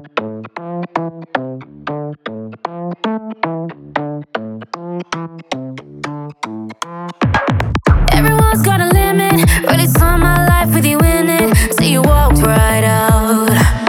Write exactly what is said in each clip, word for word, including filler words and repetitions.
Everyone's got a limit. Really saw my life with you in it. So you walked right out.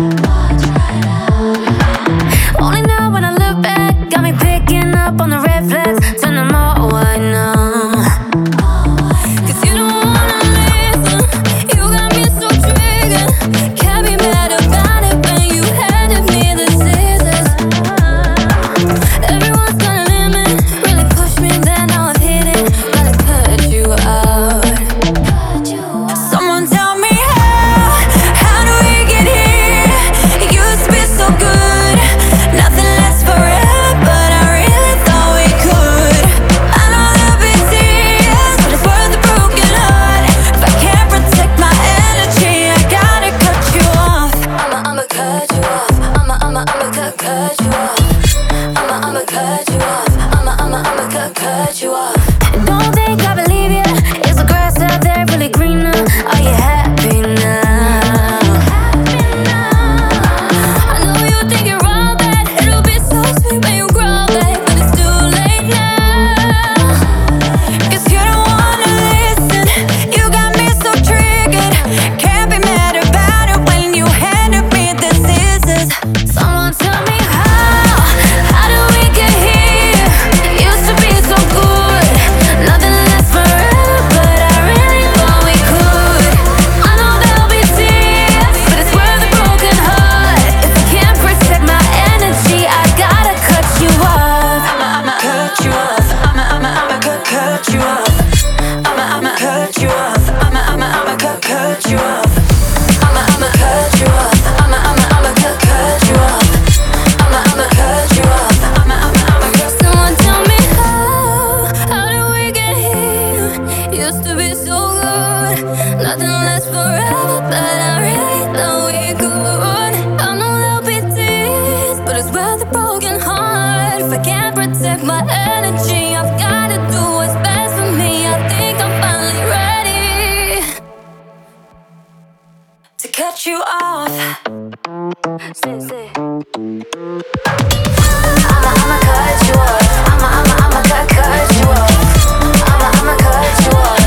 Only now when I look back, got me picking up on the red flags, turn them all white now. Cause you don't wanna listen. You got me so triggered. Can't be mad about it when you handed me the scissors. Everyone's got a limit. Really pushed me, then now I've hit it. Gotta cut you out. Someone tell me how, how do we get here? It used to be so good, nothing lasts forever, but I really thought we could. I know there'll be tears, but it's worth a broken heart. If I can't protect my energy, I gotta cut you off. I'ma, I'ma cut you off. I'ma, I'ma, I'ma cut, cut you off. I'ma, I'ma cut you off. I'ma, I'ma, I'ma cut, cut you off. And don't think I believe you. Is the grass out there really greener? Are you happy now? I know you think you're all that. It'll be so sweet when you grow back, but it's too late now. Cause you don't wanna listen. You got me so triggered. Can't be mad about it when you handed me the scissors. Someone tell me how, how do we get here? Used to be so good, nothing lasts forever, but I really thought we could. I know there'll be tears, but it's worth a broken heart. If I can't protect my energy, I gotta cut you off. I'ma, I'ma cut you off. I'ma, I'ma, I'ma cut, cut you off. I'ma, I'ma cut you off. I'ma, I'ma, I'ma cut, cut you off. I'ma, I'ma cut you off. I'ma, I'ma, I'ma cut, cut you off. I'ma, I'ma cut you off. I'ma, I'ma, I'ma cut. Someone tell me how, how do we get here? Used to be so good, nothing lasts forever, but I really thought we could. I know there'll be tears, but it's worth a broken heart. If I can't protect my energy, I've gotta do what's best for me. I think I'm finally ready to cut you off. Say, say. I'ma, I'ma cut you off. I'ma, I'ma, I'ma cut, cut you off. I'ma, I'ma cut you off.